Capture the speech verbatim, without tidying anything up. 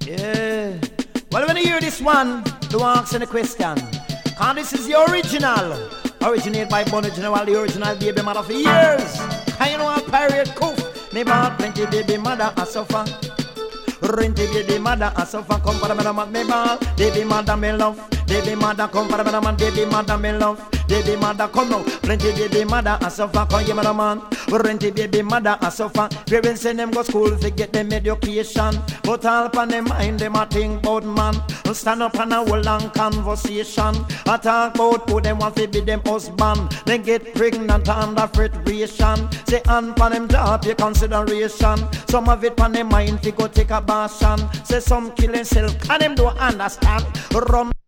Yeah. Well, when you hear this one, don't ask any question. Cause this is the original. Originated by Bonnie General, the original baby mother for years. And you know a pirate coof. Me bought plenty baby mother a suffer. Renty baby mother a suffer. Come for the man, me ball. Baby mother me love. Baby mother come for the man, baby mother me love. Baby mother come now, plenty baby mother a suffer. Come give me the man, renty baby mother a suffer. Parents send them go school to get them education, but all upon them mind them a think about man. Stand up on a whole long conversation. I talk about who them want to be them husband. They get pregnant under frustration. Say on for them job your consideration. Some of it on them mind to go take a bath. Say some kill themself and them don't understand. Rum